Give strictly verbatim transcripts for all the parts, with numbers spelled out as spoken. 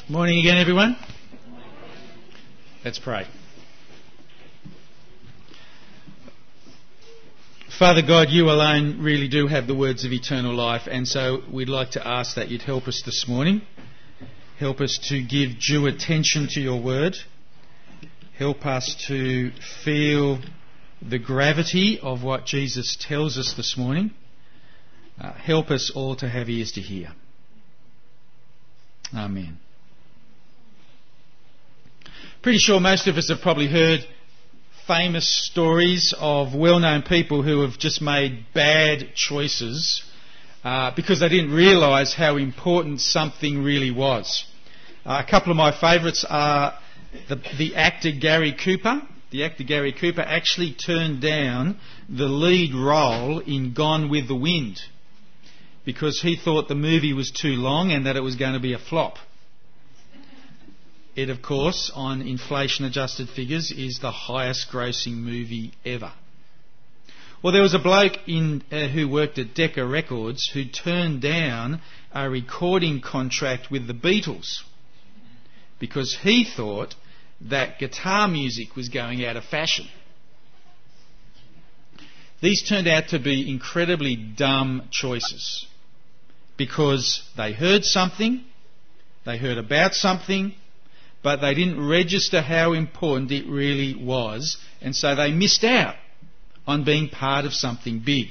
Morning again, everyone. Let's pray. Father God, you alone really do have the words of eternal life, and so we'd like to ask that you'd help us this morning. Help us to give due attention to your word. Help us to feel the gravity of what Jesus tells us this morning. Uh, help us all to have ears to hear. Amen. Pretty sure most of us have probably heard famous stories of well-known people who have just made bad choices uh, because they didn't realise how important something really was. Uh, a couple of my favourites are the, the actor Gary Cooper. The actor Gary Cooper actually turned down the lead role in Gone with the Wind because he thought the movie was too long and that it was going to be a flop. It, of course, on inflation-adjusted figures, is the highest-grossing movie ever. Well, there was a bloke in, uh, who worked at Decca Records who turned down a recording contract with the Beatles because he thought that guitar music was going out of fashion. These turned out to be incredibly dumb choices because they heard something, they heard about something, but they didn't register how important it really was, and so they missed out on being part of something big.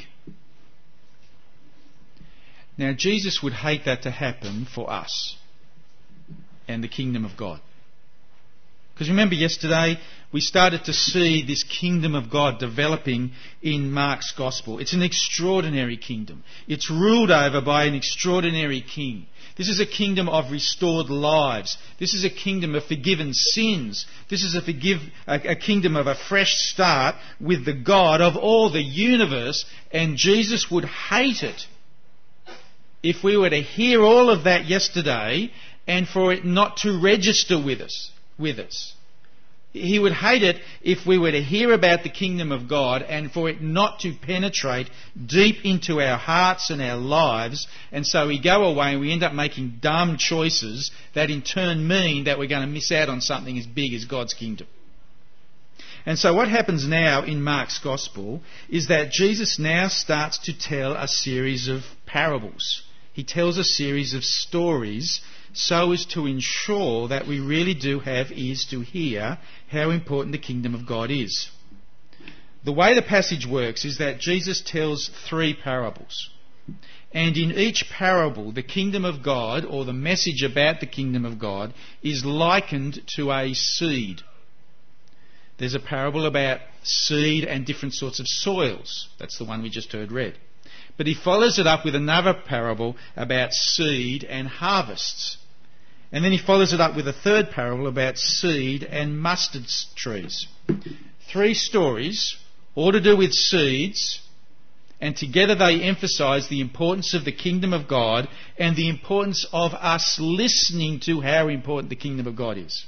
Now, Jesus would hate that to happen for us and the kingdom of God. Because remember yesterday, we started to see this kingdom of God developing in Mark's Gospel. It's an extraordinary kingdom. It's ruled over by an extraordinary king. This is a kingdom of restored lives. This is a kingdom of forgiven sins. This is a, forgive, a, a kingdom of a fresh start with the God of all the universe. And Jesus would hate it if we were to hear all of that yesterday and for it not to register with us. With us. He would hate it if we were to hear about the kingdom of God and for it not to penetrate deep into our hearts and our lives, and so we go away and we end up making dumb choices that in turn mean that we're going to miss out on something as big as God's kingdom. And so what happens now in Mark's Gospel is that Jesus now starts to tell a series of parables. He tells a series of stories so as to ensure that we really do have ears to hear how important the kingdom of God is. The way the passage works is that Jesus tells three parables. And in each parable, the kingdom of God, or the message about the kingdom of God, is likened to a seed. There's a parable about seed and different sorts of soils. That's the one we just heard read. But he follows it up with another parable about seed and harvests. And then he follows it up with a third parable about seed and mustard trees. Three stories, all to do with seeds, and together they emphasise the importance of the kingdom of God and the importance of us listening to how important the kingdom of God is.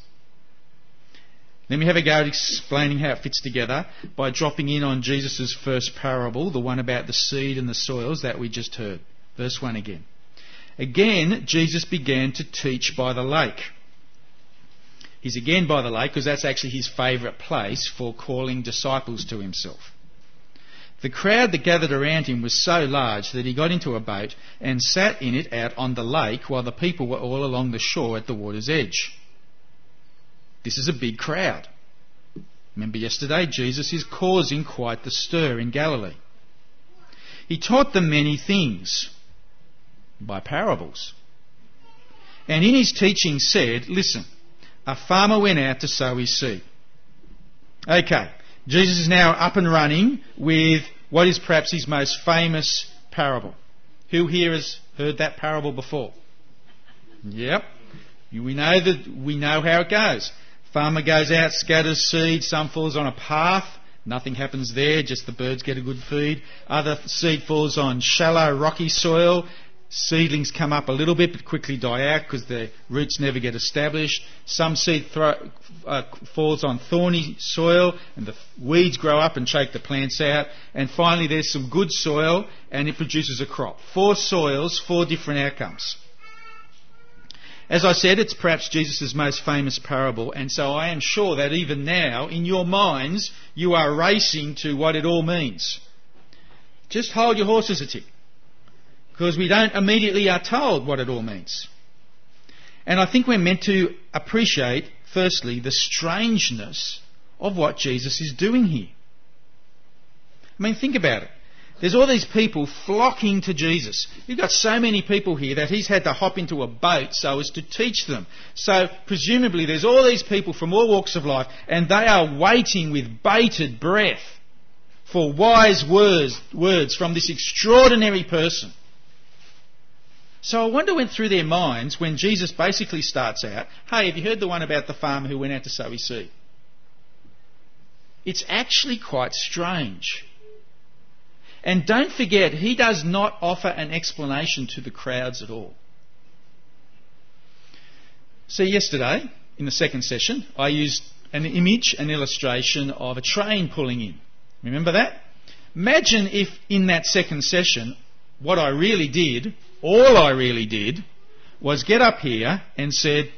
Let me have a go at explaining how it fits together by dropping in on Jesus' first parable, the one about the seed and the soils that we just heard. Verse one again. Again, Jesus began to teach by the lake. He's again by the lake because that's actually his favourite place for calling disciples to himself. The crowd that gathered around him was so large that he got into a boat and sat in it out on the lake while the people were all along the shore at the water's edge. This is a big crowd. Remember yesterday, Jesus is causing quite the stir in Galilee. He taught them many things by parables. And in his teaching said, listen, a farmer went out to sow his seed. Okay, Jesus is now up and running with what is perhaps his most famous parable. Who here has heard that parable before? Yep. We know that we know how it goes. Farmer goes out, scatters seed, some falls on a path, nothing happens there, just the birds get a good feed. Other seed falls on shallow, rocky soil. Seedlings come up a little bit but quickly die out because their roots never get established. Some seed throw, uh, falls on thorny soil and the weeds grow up and choke the plants out. And finally there's some good soil and it produces a crop. Four soils, four different outcomes. As I said, it's perhaps Jesus' most famous parable, and so I am sure that even now, in your minds, you are racing to what it all means. Just hold your horses a tick, because we don't immediately are told what it all means. And I think we're meant to appreciate, firstly, the strangeness of what Jesus is doing here. I mean, think about it. There's all these people flocking to Jesus. You've got so many people here that he's had to hop into a boat so as to teach them. So presumably there's all these people from all walks of life, and they are waiting with bated breath for wise words, words from this extraordinary person. So I wonder what went through their minds when Jesus basically starts out, hey, have you heard the one about the farmer who went out to sow his seed? It's actually quite strange. And don't forget, he does not offer an explanation to the crowds at all. See, yesterday, in the second session, I used an image, an illustration of a train pulling in. Remember that? Imagine if in that second session, what I really did, all I really did, was get up here and said,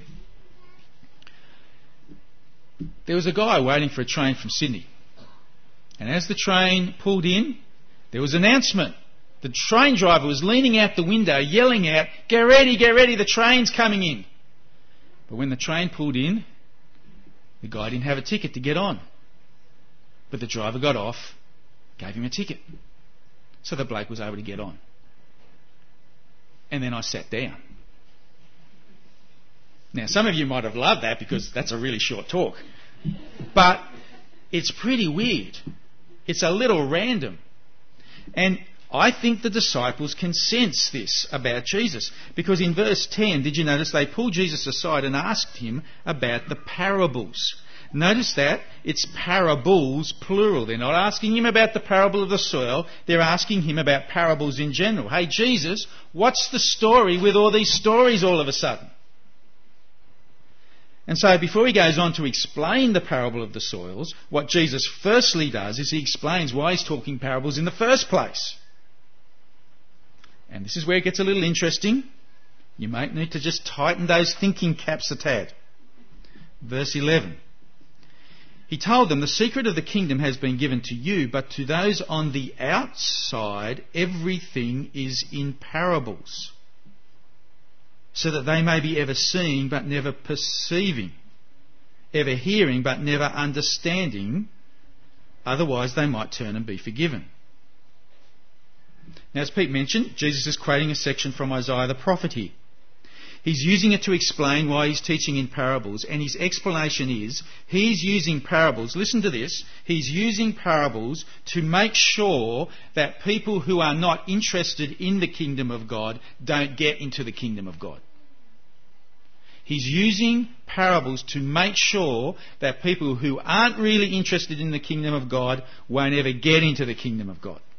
there was a guy waiting for a train from Sydney. And as the train pulled in, there was an announcement. The train driver was leaning out the window, yelling out, get ready, get ready, the train's coming in. But when the train pulled in, the guy didn't have a ticket to get on. But the driver got off, gave him a ticket. So the bloke was able to get on. And then I sat down. Now, some of you might have loved that because that's a really short talk. But it's pretty weird. It's a little random. And I think the disciples can sense this about Jesus. Because in verse ten, did you notice they pulled Jesus aside and asked him about the parables? Notice that it's parables, plural. They're not asking him about the parable of the soil. They're asking him about parables in general. Hey, Jesus, what's the story with all these stories all of a sudden? And so before he goes on to explain the parable of the soils, what Jesus firstly does is he explains why he's talking parables in the first place. And this is where it gets a little interesting. You might need to just tighten those thinking caps a tad. Verse eleven. He told them, the secret of the kingdom has been given to you, but to those on the outside, everything is in parables, so that they may be ever seeing but never perceiving, ever hearing but never understanding, otherwise they might turn and be forgiven. Now, as Pete mentioned, Jesus is quoting a section from Isaiah the prophet here. He's using it to explain why he's teaching in parables, and his explanation is he's using parables, listen to this, he's using parables to make sure that people who are not interested in the kingdom of God don't get into the kingdom of God. He's using parables to make sure that people who aren't really interested in the kingdom of God won't ever get into the kingdom of God.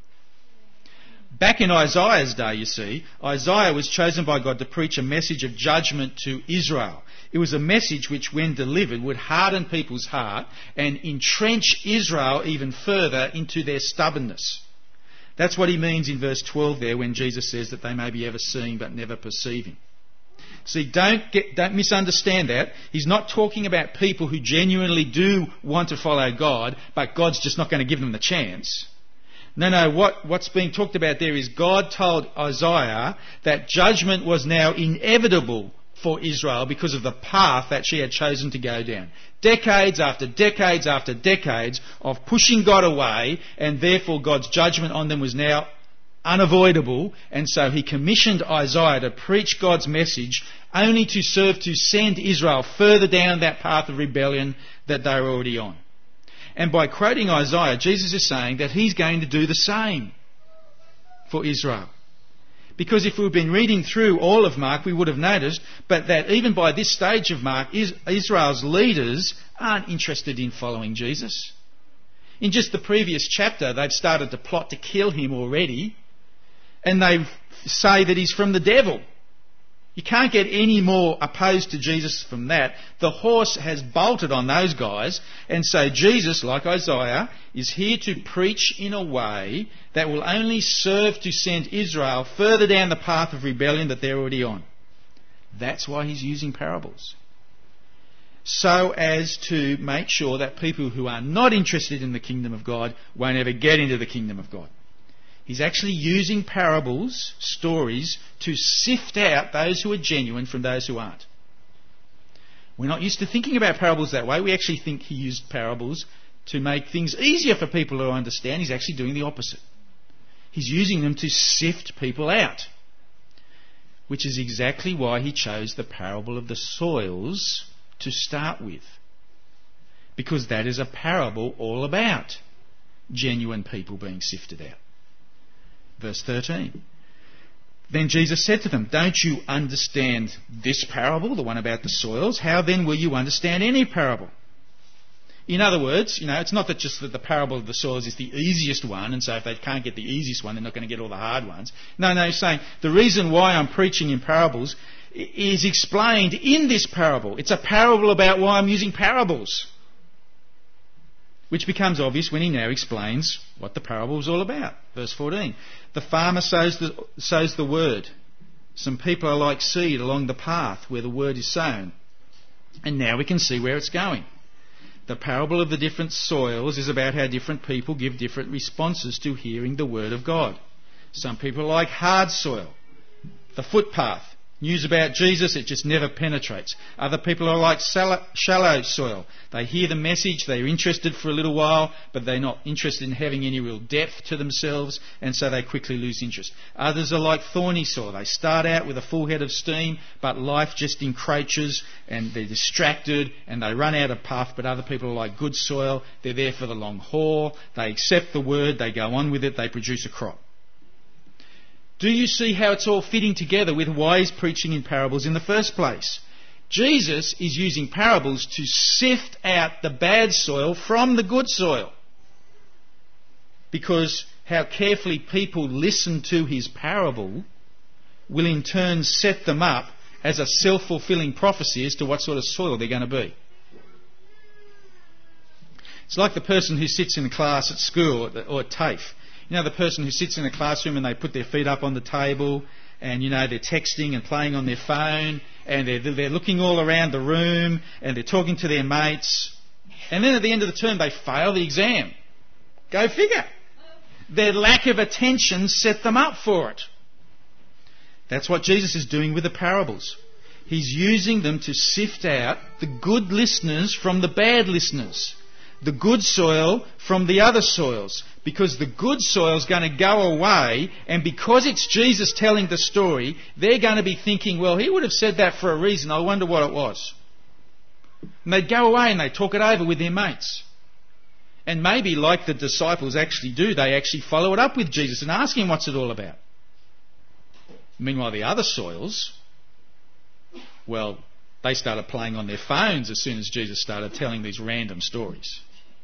Back in Isaiah's day, you see, Isaiah was chosen by God to preach a message of judgment to Israel. It was a message which, when delivered, would harden people's heart and entrench Israel even further into their stubbornness. That's what he means in verse twelve there when Jesus says that they may be ever seeing but never perceiving. See, don't get, don't misunderstand that. He's not talking about people who genuinely do want to follow God, but God's just not going to give them the chance. No, no, what, what's being talked about there is God told Isaiah that judgment was now inevitable for Israel because of the path that she had chosen to go down. Decades after decades after decades of pushing God away, and therefore God's judgment on them was now unavoidable, and so he commissioned Isaiah to preach God's message only to serve to send Israel further down that path of rebellion that they were already on. And by quoting Isaiah, Jesus is saying that he's going to do the same for Israel. Because if we've been reading through all of Mark, we would have noticed but that even by this stage of Mark, Israel's leaders aren't interested in following Jesus. In just the previous chapter, they've started to plot to kill him already, and they say that he's from the devil. You can't get any more opposed to Jesus from that. The horse has bolted on those guys, and so Jesus, like Isaiah, is here to preach in a way that will only serve to send Israel further down the path of rebellion that they're already on. That's why he's using parables. So as to make sure that people who are not interested in the kingdom of God won't ever get into the kingdom of God. He's actually using parables, stories, to sift out those who are genuine from those who aren't. We're not used to thinking about parables that way. We actually think he used parables to make things easier for people to understand. He's actually doing the opposite. He's using them to sift people out, which is exactly why he chose the parable of the soils to start with, because that is a parable all about genuine people being sifted out. Verse thirteen. Then Jesus said to them, "Don't you understand this parable, the one about the soils? How then will you understand any parable?" In other words, you know, it's not that just that the parable of the soils is the easiest one, and so if they can't get the easiest one, they're not going to get all the hard ones. No, no, he's saying the reason why I'm preaching in parables is explained in this parable. It's a parable about why I'm using parables, which becomes obvious when he now explains what the parable is all about. Verse fourteen. The farmer sows the, sows the word. Some people are like seed along the path where the word is sown. And now we can see where it's going. The parable of the different soils is about how different people give different responses to hearing the word of God. Some people like hard soil, the footpath. News about Jesus, it just never penetrates. Other people are like shallow soil. They hear the message, they're interested for a little while, but they're not interested in having any real depth to themselves, and so they quickly lose interest. Others are like thorny soil. They start out with a full head of steam, but life just encroaches, and they're distracted, and they run out of puff. But other people are like good soil. They're there for the long haul. They accept the word, they go on with it, they produce a crop. Do you see how it's all fitting together with why he's preaching in parables in the first place? Jesus is using parables to sift out the bad soil from the good soil. Because how carefully people listen to his parable will in turn set them up as a self-fulfilling prophecy as to what sort of soil they're going to be. It's like the person who sits in class at school or at TAFE. You know, the person who sits in a classroom and they put their feet up on the table and, you know, they're texting and playing on their phone and they're, they're looking all around the room and they're talking to their mates. And then at the end of the term, they fail the exam. Go figure. Their lack of attention set them up for it. That's what Jesus is doing with the parables. He's using them to sift out the good listeners from the bad listeners. The good soil from the other soils, because the good soil is going to go away, and because it's Jesus telling the story, they're going to be thinking, well, he would have said that for a reason, I wonder what it was. And they'd go away and they'd talk it over with their mates. And maybe, like the disciples actually do, they actually follow it up with Jesus and ask him what's it all about. Meanwhile, the other soils, well, they started playing on their phones as soon as Jesus started telling these random stories.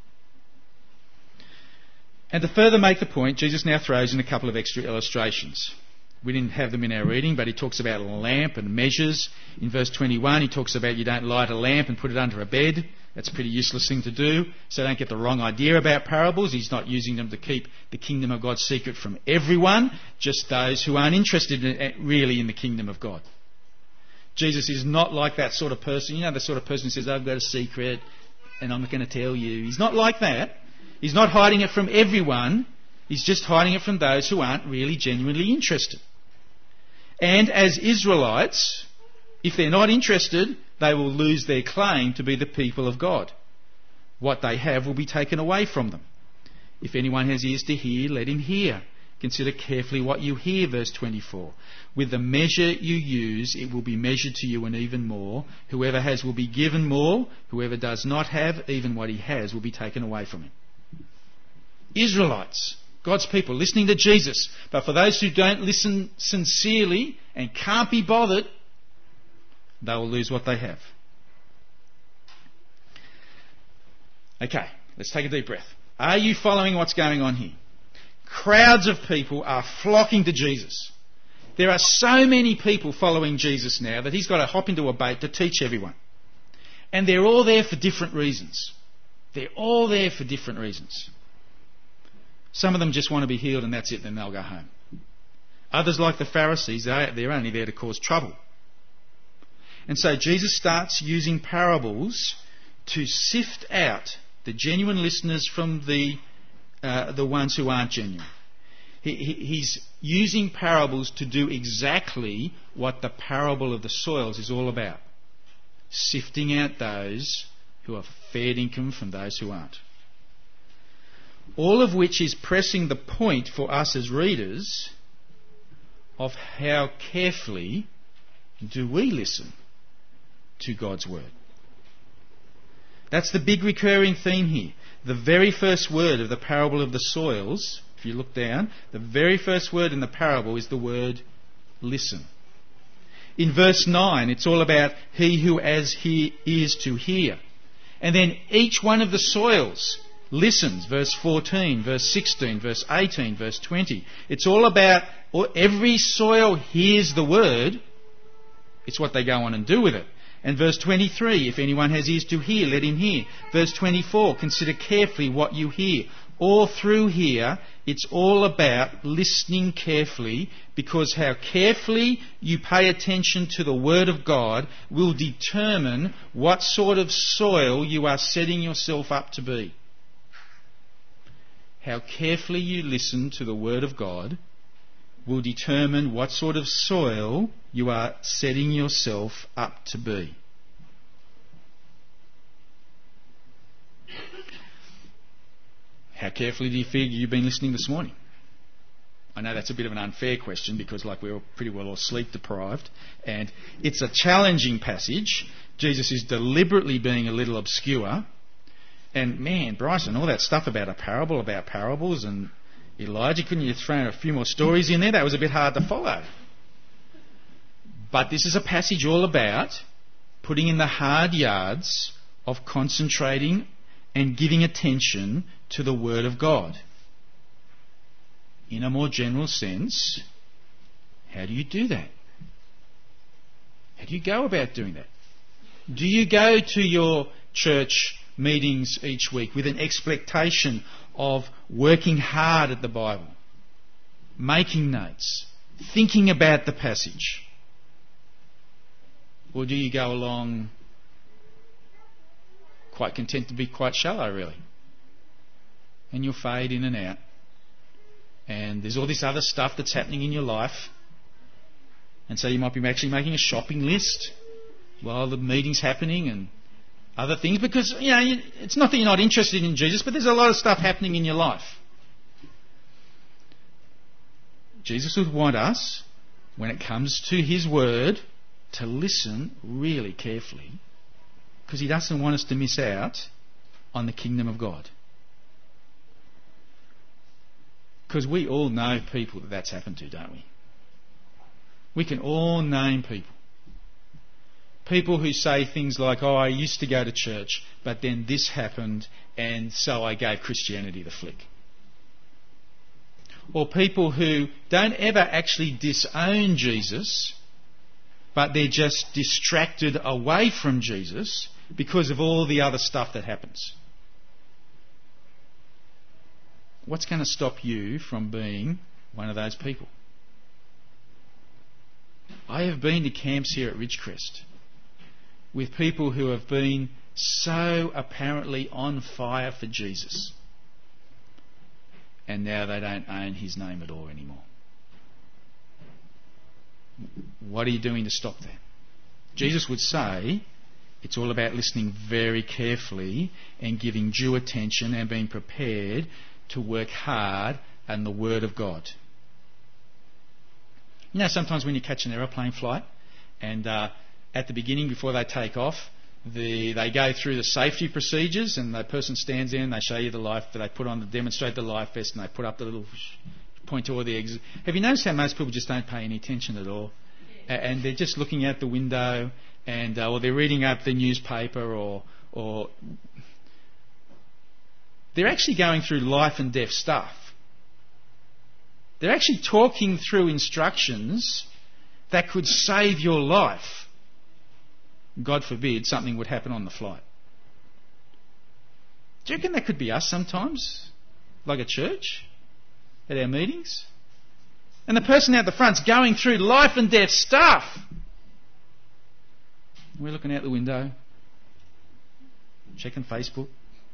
And to further make the point, Jesus now throws in a couple of extra illustrations. We didn't have them in our reading, but he talks about a lamp and measures. In verse twenty-one, he talks about you don't light a lamp and put it under a bed. That's a pretty useless thing to do. So don't get the wrong idea about parables. He's not using them to keep the kingdom of God secret from everyone, just those who aren't interested in, really in the kingdom of God. Jesus is not like that sort of person. You know, the sort of person who says, I've got a secret and I'm not going to tell you. He's not like that. He's not hiding it from everyone. He's just hiding it from those who aren't really genuinely interested. And as Israelites, if they're not interested, they will lose their claim to be the people of God. What they have will be taken away from them. If anyone has ears to hear, let him hear. Consider carefully what you hear, verse twenty-four. With the measure you use, it will be measured to you and even more. Whoever has will be given more. Whoever does not have, even what he has will be taken away from him. Israelites, God's people, listening to Jesus. But for those who don't listen sincerely and can't be bothered, they will lose what they have. Okay, let's take a deep breath. Are you following what's going on here? Crowds of people are flocking to Jesus. There are so many people following Jesus now that he's got to hop into a boat to teach everyone. And they're all there for different reasons. They're all there for different reasons. Some of them just want to be healed and that's it, then they'll go home. Others, like the Pharisees, they're only there to cause trouble. And so Jesus starts using parables to sift out the genuine listeners from the uh, the ones who aren't genuine. He, he, he's using parables to do exactly what the parable of the soils is all about. Sifting out those who are fair income from those who aren't. All of which is pressing the point for us as readers of how carefully do we listen to God's word. That's the big recurring theme here. The very first word of the parable of the soils, if you look down, the very first word in the parable is the word listen. In verse nine, it's all about he who has he ears to hear. And then each one of the soils listens. Verse fourteen, verse sixteen, verse eighteen, verse twenty. It's all about every soil hears the word. It's what they go on and do with it. And verse twenty-three, if anyone has ears to hear, let him hear. Verse twenty-four, consider carefully what you hear. All through here, it's all about listening carefully, because how carefully you pay attention to the Word of God will determine what sort of soil you are setting yourself up to be. How carefully you listen to the Word of God will determine what sort of soil you are setting yourself up to be. How carefully do you figure you've been listening this morning? I know that's a bit of an unfair question because like we're pretty well all sleep deprived, and it's a challenging passage. Jesus is deliberately being a little obscure. And man, Bryson, all that stuff about a parable, about parables and Elijah, couldn't you throw a few more stories in there? That was a bit hard to follow. But this is a passage all about putting in the hard yards of concentrating and giving attention to the Word of God. In a more general sense, how do you do that? How do you go about doing that? Do you go to your church meetings each week with an expectation of working hard at the Bible, making notes, thinking about the passage? Or do you go along quite content to be quite shallow, really? And you'll fade in and out. And there's all this other stuff that's happening in your life. And so you might be actually making a shopping list while the meeting's happening and other things. Because, you know, it's not that you're not interested in Jesus, but there's a lot of stuff happening in your life. Jesus would want us, when it comes to His Word, to listen really carefully, because He doesn't want us to miss out on the kingdom of God. Because we all know people that that's happened to, don't we? We can all name people. People who say things like, oh, I used to go to church, but then this happened, and so I gave Christianity the flick. Or people who don't ever actually disown Jesus, but they're just distracted away from Jesus because of all the other stuff that happens. What's going to stop you from being one of those people? I have been to camps here at Ridgecrest with people who have been so apparently on fire for Jesus, and now they don't own His name at all anymore. What are you doing to stop that? Jesus would say it's all about listening very carefully and giving due attention and being prepared to work hard on the Word of God. You know, sometimes when you catch an aeroplane flight and uh, at the beginning, before they take off, the, they go through the safety procedures, and the person stands there and they show you the life, they put on, the demonstrate the life vest, and they put up the little point to all the exit. Have you noticed how most people just don't pay any attention at all? And they're just looking out the window, and uh, or they're reading up the newspaper, or or they're actually going through life and death stuff. They're actually talking through instructions that could save your life. God forbid something would happen on the flight. Do you reckon that could be us sometimes? Like a church? At our meetings? And the person out the front's going through life and death stuff. We're looking out the window, checking Facebook.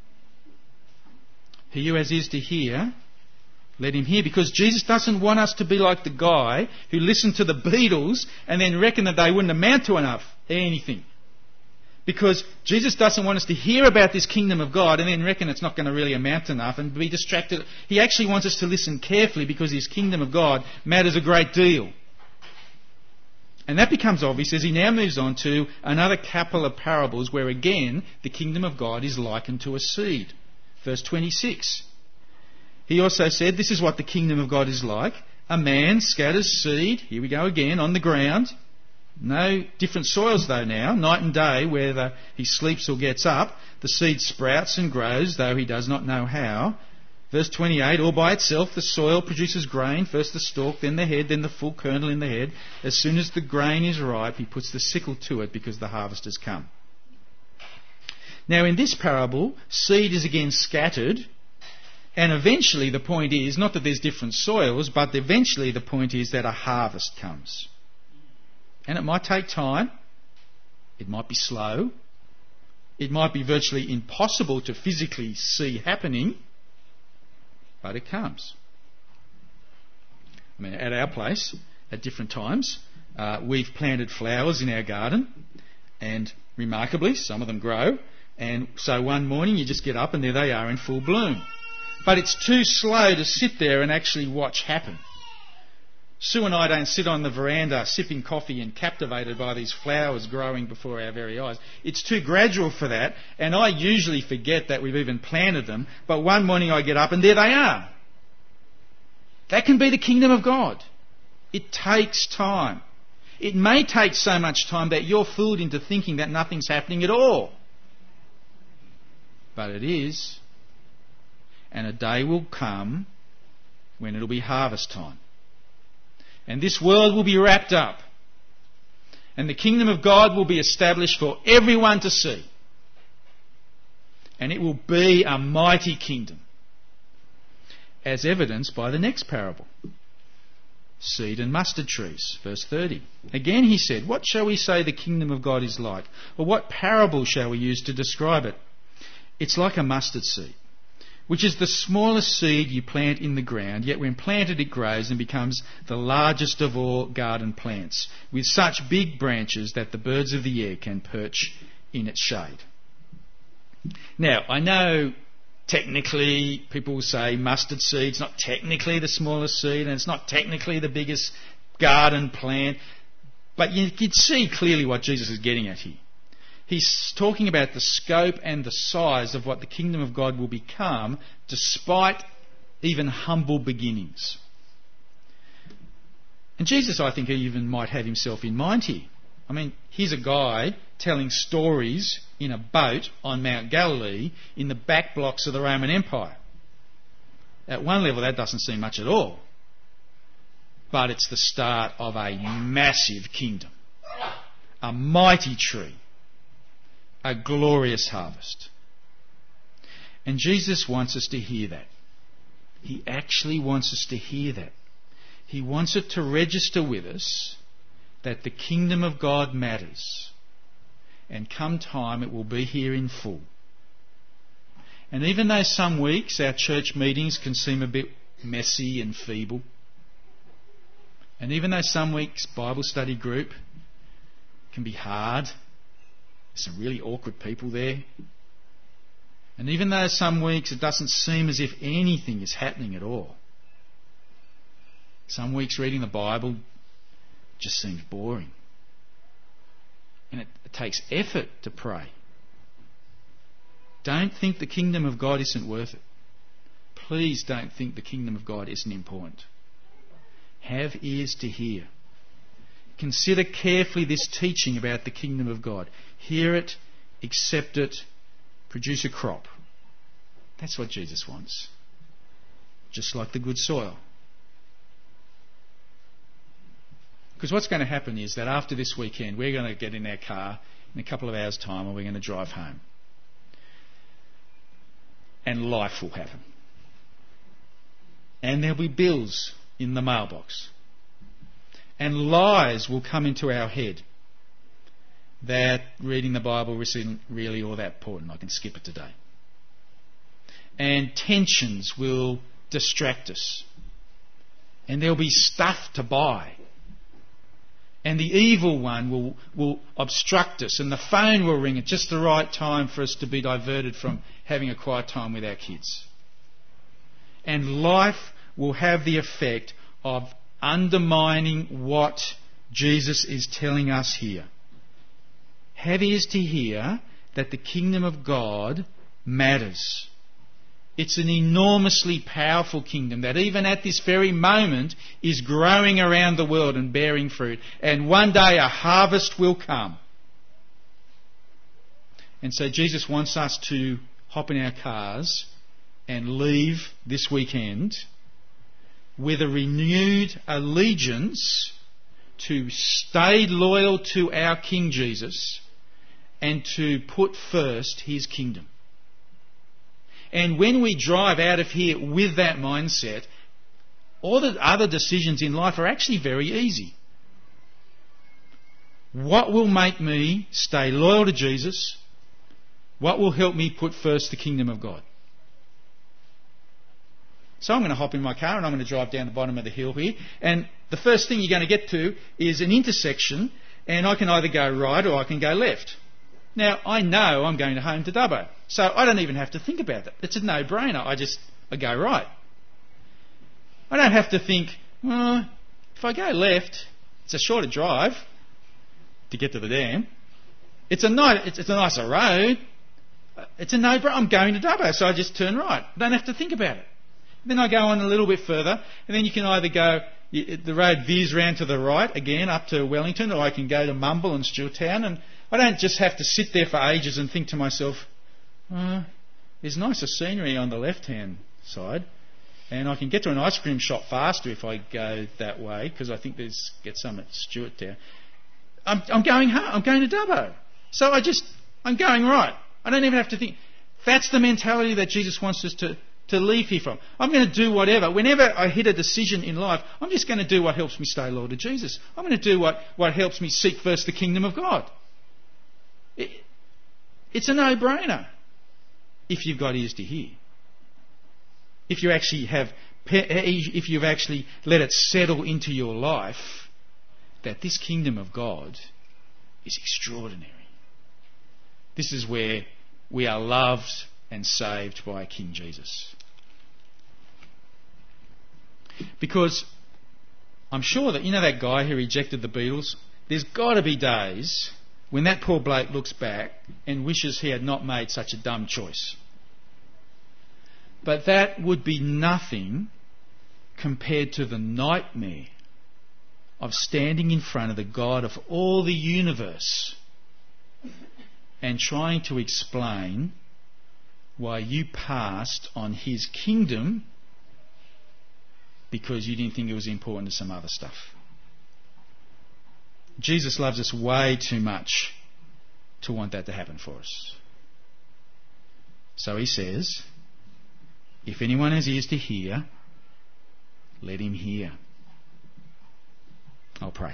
He who has ears to hear, let him hear. Because Jesus doesn't want us to be like the guy who listened to the Beatles and then reckoned that they wouldn't amount to enough anything. Because Jesus doesn't want us to hear about this kingdom of God and then reckon it's not going to really amount to enough and be distracted. He actually wants us to listen carefully because his kingdom of God matters a great deal. And that becomes obvious as he now moves on to another couple of parables where again the kingdom of God is likened to a seed. Verse twenty-six. He also said, this is what the kingdom of God is like. A man scatters seed, here we go again, on the ground. No different soils though now, night and day, whether he sleeps or gets up. The seed sprouts and grows, though he does not know how. Verse twenty-eight, all by itself the soil produces grain, first the stalk, then the head, then the full kernel in the head. As soon as the grain is ripe, he puts the sickle to it because the harvest has come. Now in this parable, seed is again scattered, and eventually the point is, not that there's different soils, but eventually the point is that a harvest comes. And it might take time, it might be slow, it might be virtually impossible to physically see happening, but it comes. I mean, at our place, at different times, uh, we've planted flowers in our garden, and remarkably, some of them grow, and so one morning you just get up and there they are in full bloom. But it's too slow to sit there and actually watch happen. Sue and I don't sit on the veranda sipping coffee and captivated by these flowers growing before our very eyes. It's too gradual for that, and I usually forget that we've even planted them, but one morning I get up and there they are. That can be the kingdom of God. It takes time. It may take so much time that you're fooled into thinking that nothing's happening at all. But it is. And a day will come when it'll be harvest time. And this world will be wrapped up. And the kingdom of God will be established for everyone to see. And it will be a mighty kingdom. As evidenced by the next parable. Seed and mustard trees. Verse thirty. Again he said, what shall we say the kingdom of God is like? Or what parable shall we use to describe it? It's like a mustard seed, which is the smallest seed you plant in the ground, yet when planted it grows and becomes the largest of all garden plants, with such big branches that the birds of the air can perch in its shade. Now, I know technically people will say mustard seed's not technically the smallest seed and it's not technically the biggest garden plant, but you can see clearly what Jesus is getting at here. He's talking about the scope and the size of what the kingdom of God will become despite even humble beginnings. And Jesus, I think, even might have himself in mind here. I mean, here's a guy telling stories in a boat on Mount Galilee in the back blocks of the Roman Empire. At one level, that doesn't seem much at all. But it's the start of a massive kingdom. A mighty tree. A glorious harvest. And Jesus wants us to hear that. He actually wants us to hear that. He wants it to register with us that the kingdom of God matters. And come time it will be here in full. And even though some weeks our church meetings can seem a bit messy and feeble, and even though some weeks Bible study group can be hard, some really awkward people there. And even though some weeks it doesn't seem as if anything is happening at all. Some weeks reading the Bible just seems boring. And it, it takes effort to pray. Don't think the kingdom of God isn't worth it. Please don't think the kingdom of God isn't important. Have ears to hear. Consider carefully this teaching about the kingdom of God. Hear it, accept it, produce a crop. That's what Jesus wants. Just like the good soil. Because what's going to happen is that after this weekend, we're going to get in our car in a couple of hours' time and we're going to drive home. And life will happen. And there'll be bills in the mailbox. And lies will come into our head. that reading the Bible isn't really all that important. I can skip it today. And tensions will distract us. And there'll be stuff to buy. And the evil one will, will obstruct us, and the phone will ring at just the right time for us to be diverted from having a quiet time with our kids. And life will have the effect of undermining what Jesus is telling us here. Have ears to hear that the kingdom of God matters. It's an enormously powerful kingdom that even at this very moment is growing around the world and bearing fruit. And one day a harvest will come. And so Jesus wants us to hop in our cars and leave this weekend with a renewed allegiance to stay loyal to our King Jesus and to put first His kingdom. And when we drive out of here with that mindset, all the other decisions in life are actually very easy. What will make me stay loyal to Jesus? What will help me put first the kingdom of God? So I'm going to hop in my car and I'm going to drive down the bottom of the hill here. And the first thing you're going to get to is an intersection, and I can either go right or I can go left. Now, I know I'm going to home to Dubbo, so I don't even have to think about it. It's a no-brainer. I just I go right. I don't have to think, well, if I go left, it's a shorter drive to get to the dam. It's a, nice, it's, it's a nicer road. It's a no-brainer. I'm going to Dubbo, so I just turn right. I don't have to think about it. Then I go on a little bit further, and then you can either go, the road veers round to the right, again, up to Wellington, or I can go to Mumble and Stewarttown, and I don't just have to sit there for ages and think to myself, oh, there's nicer scenery on the left-hand side, and I can get to an ice cream shop faster if I go that way, because I think there's get some at Stewarttown. I'm, I'm going home. I'm going to Dubbo. So I just, I'm going right. I don't even have to think. That's the mentality that Jesus wants us to, to leave here from. I'm going to do whatever. Whenever I hit a decision in life, I'm just going to do what helps me stay loyal to Jesus. I'm going to do what, what helps me seek first the kingdom of God. It, it's a no-brainer if you've got ears to hear. If you actually have, if you've actually let it settle into your life that this kingdom of God is extraordinary. This is where we are loved and saved by King Jesus. Because I'm sure that, you know that guy who rejected the Beatles? There's got to be days when that poor bloke looks back and wishes he had not made such a dumb choice. But that would be nothing compared to the nightmare of standing in front of the God of all the universe and trying to explain why you passed on His kingdom because you didn't think it was important to some other stuff. Jesus loves us way too much to want that to happen for us. So He says, if anyone has ears to hear, let him hear. I'll pray.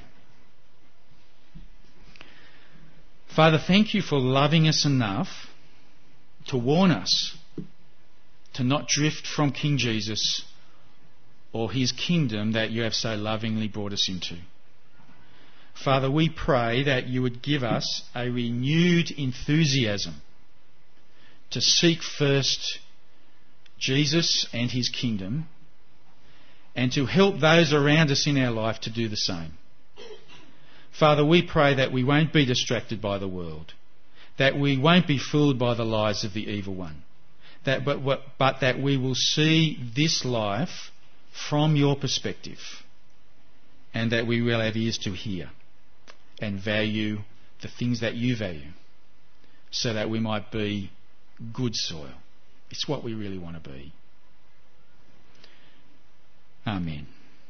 Father, thank You for loving us enough to warn us to not drift from King Jesus or His kingdom that You have so lovingly brought us into. Father, we pray that You would give us a renewed enthusiasm to seek first Jesus and His kingdom, and to help those around us in our life to do the same. Father, we pray that we won't be distracted by the world, that we won't be fooled by the lies of the evil one, that, but, but that we will see this life from Your perspective, and that we will have ears to hear and value the things that You value, so that we might be good soil. It's what we really want to be. Amen.